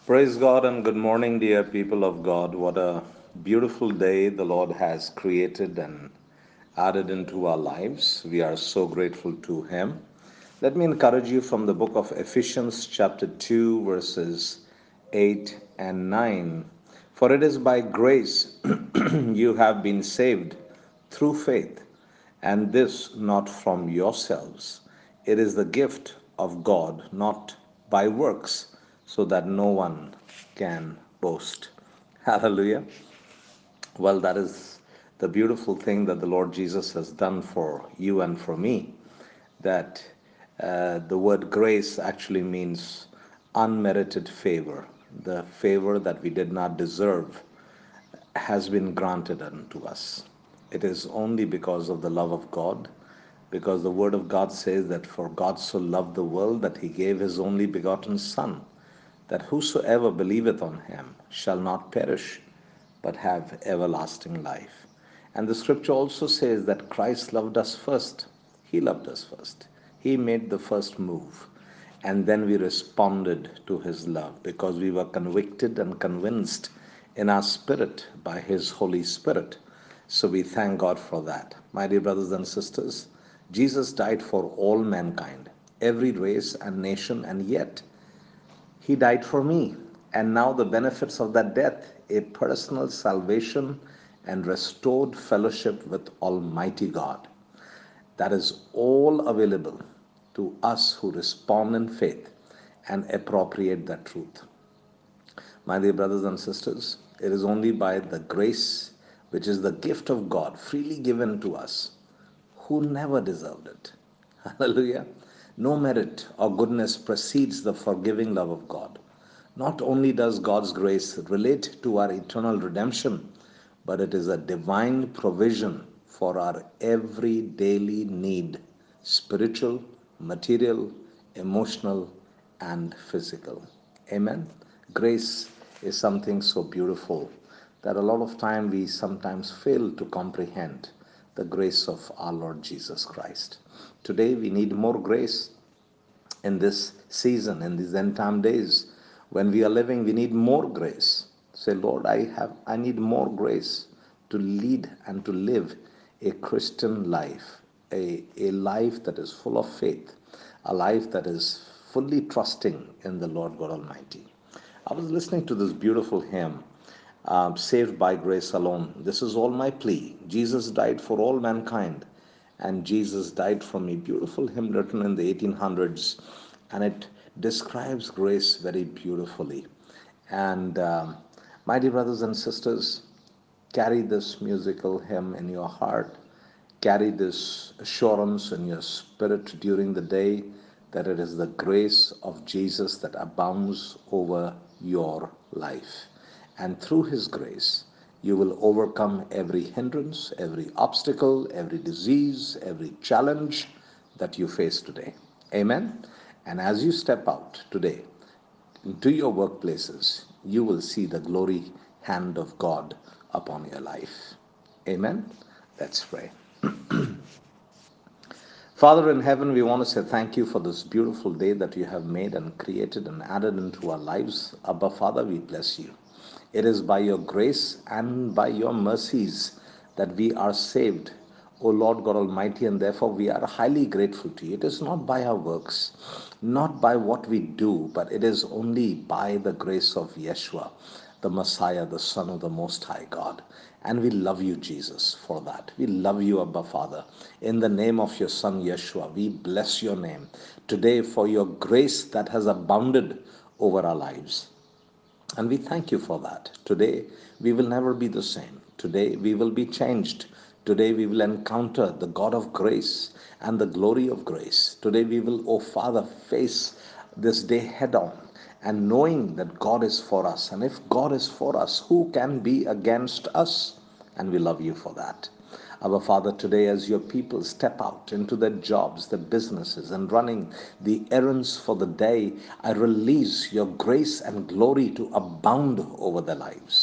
Praise God and good morning, dear people of God. What a beautiful day the Lord has created and added into our lives. We are so grateful to Him. Let me encourage you from the book of Ephesians, chapter 2, verses 8 and 9. For it is by grace you have been saved through faith, and this not from yourselves. It is the gift of God, not by works, so that no one can boast. Hallelujah. Well, that is the beautiful thing that the Lord Jesus has done for you and for me. That the word grace actually means unmerited favor, the favor that we did not deserve has been granted unto us. It is only because of the love of God, because the Word of God says that for God so loved the world that He gave His only begotten Son, that whosoever believeth on Him shall not perish, but have everlasting life. And the scripture also says that Christ loved us first. He loved us first. He made the first move. And then we responded to His love because we were convicted and convinced in our spirit by His Holy Spirit. So we thank God for that. My dear brothers and sisters, Jesus died for all mankind, every race and nation, and yet He died for me. And now the benefits of that death, a personal salvation and restored fellowship with Almighty God. That is all available to us who respond in faith and appropriate that truth. My dear brothers and sisters, it is only by the grace, which is the gift of God freely given to us, who never deserved it. Hallelujah. No merit or goodness precedes the forgiving love of God. Not only does God's grace relate to our eternal redemption, but it is a divine provision for our every daily need, spiritual, material, emotional, and physical. Amen. Grace is something so beautiful that a lot of time we sometimes fail to comprehend the grace of our Lord Jesus Christ. Today we need more grace in this season, in these end time days. When we are living, we need more grace. Say, Lord, I need more grace to lead and to live a Christian life, a life that is full of faith, a life that is fully trusting in the Lord God Almighty. I was listening to this beautiful hymn, Saved by Grace Alone. This is all my plea. Jesus died for all mankind, and Jesus died for me. Beautiful hymn written in the 1800s, and it describes grace very beautifully. And my dear brothers and sisters, carry this musical hymn in your heart. Carry this assurance in your spirit during the day that it is the grace of Jesus that abounds over your life. And through His grace, you will overcome every hindrance, every obstacle, every disease, every challenge that you face today. Amen. And as you step out today into your workplaces, you will see the glory hand of God upon your life. Amen. Let's pray. Father in heaven, we want to say thank you for this beautiful day that you have made and created and added into our lives. Abba, Father, we bless you. It is by your grace and by your mercies that we are saved, O Lord God Almighty, and therefore we are highly grateful to you. It is not by our works, not by what we do, but it is only by the grace of Yeshua, the Messiah, the Son of the Most High God. And we love you, Jesus, for that. We love you, Abba Father. In the name of your Son, Yeshua, we bless your name today for your grace that has abounded over our lives. And we thank you for that. Today, we will never be the same. Today, we will be changed. Today, we will encounter the God of grace and the glory of grace. Today, we will, oh Father, face this day head on and knowing that God is for us. And if God is for us, who can be against us? And we love you for that. Our Father, today as your people step out into their jobs, their businesses, and running the errands for the day, I release your grace and glory to abound over their lives.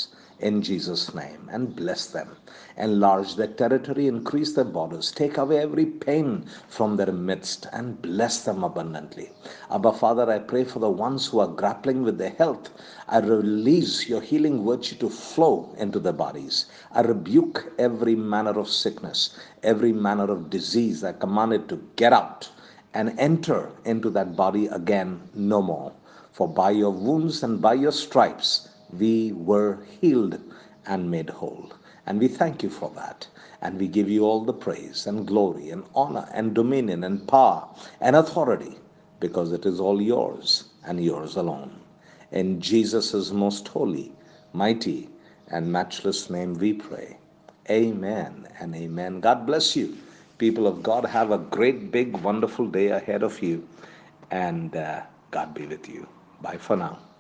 in Jesus' name, and bless them. Enlarge their territory, increase their borders, take away every pain from their midst, and bless them abundantly. Abba Father, I pray for the ones who are grappling with their health. I release your healing virtue to flow into their bodies. I rebuke every manner of sickness, every manner of disease. I command it to get out and enter into that body again no more. For by your wounds and by your stripes we were healed and made whole. And we thank you for that. And we give you all the praise and glory and honor and dominion and power and authority, because it is all yours and yours alone. In Jesus' most holy, mighty, and matchless name we pray. Amen and amen. God bless you. People of God, have a great, big, wonderful day ahead of you. And God be with you. Bye for now.